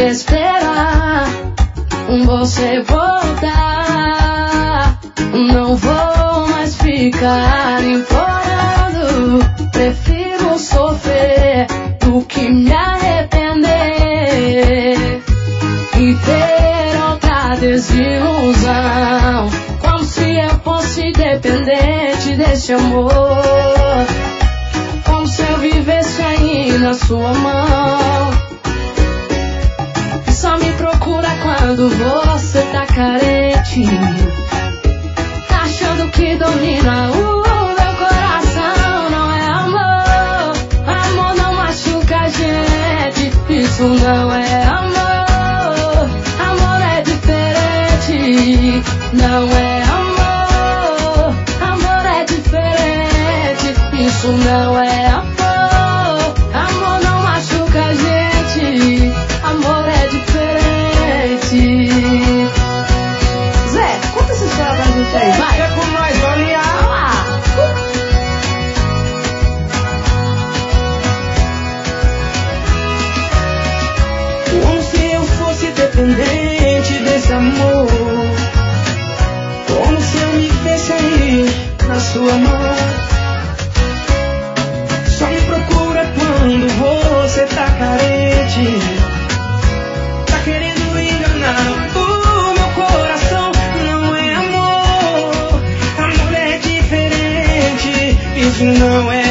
esperar você voltar. Não vou mais ficar implorando. Prefiro sofrer do que me arrepender e ter outra desilusão. Como se eu fosse dependente desse amor, como se eu vivesse aí na sua mão. Só me procura quando você tá carente, tá achando que domina o meu coração. Não é amor, amor não machuca a gente. Isso não é amor, amor é diferente. Não é amor, amor é diferente. Isso não é amor, amor não machuca a gente. Amor é diferente. Zé, conta essa história pra gente aí, vai. É com nós, olha lá. Como se eu fosse dependente desse amor, como se eu me visse aí na sua mão. Só me procura quando você tá carente, tá querendo enganar o meu coração. Não é amor, amor é diferente. Isso não é